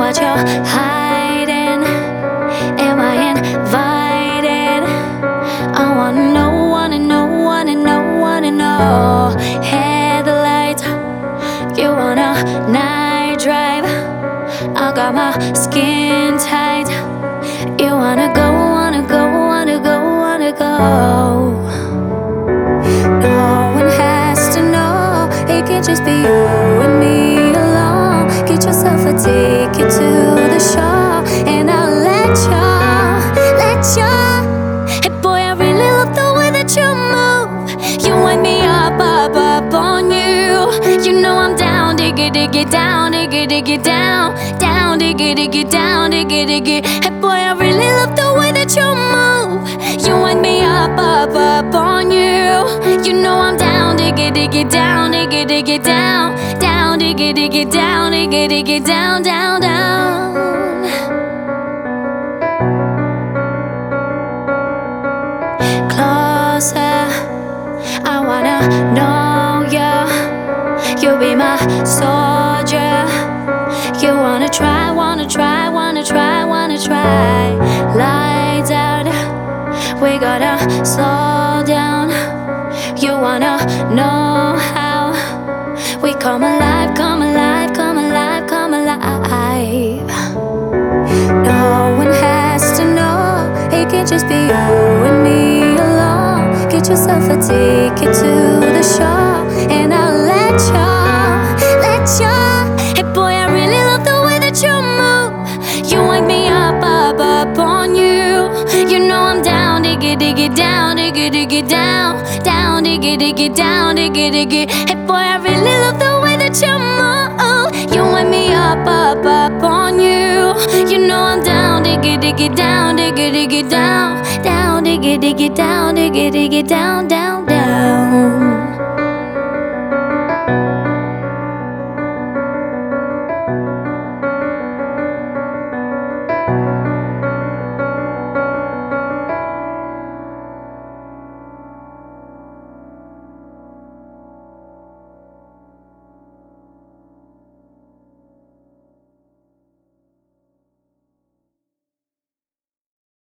what you're hiding. Am I invited? I wanna know, wanna know, wanna know, wanna know. Headlights, you want a night drive? I got my skin tight. You wanna go, wanna go, wanna go, wanna go. No one has to know. It can just be you and me alone. Get yourself a ticket to the show, and I'll let you. Hey boy, I really love the way that you move. You wind me up, up, up on you. You know I'm down, dig it, down, dig it, down, down, dig it, down, dig it. Hey boy, I really love the way that you move. You wind me up, up, up on you. You know I'm down, dig it, down, dig it, down, down, dig it, down, dig it, down, down, down. Closer, I wanna know ya. You be my soldier. You wanna try, wanna try, wanna try, wanna try. Lights out, we gotta slow down. You wanna know how we come alive, come alive, come alive, come alive. No one has to know. It can just be you and me alone. Get yourself a ticket to the show, and I'll let you. Hey boy, I really love the way that you move. You wind me up, up, up on you. You know I'm down, dig it, down, dig it, down, down, dig it, down, dig it. Hey boy, I really love the way that you move. You wind me up, up, up on you. You know I'm down, dig it, down, dig it, down, down, dig it, down, dig it, down, down, down.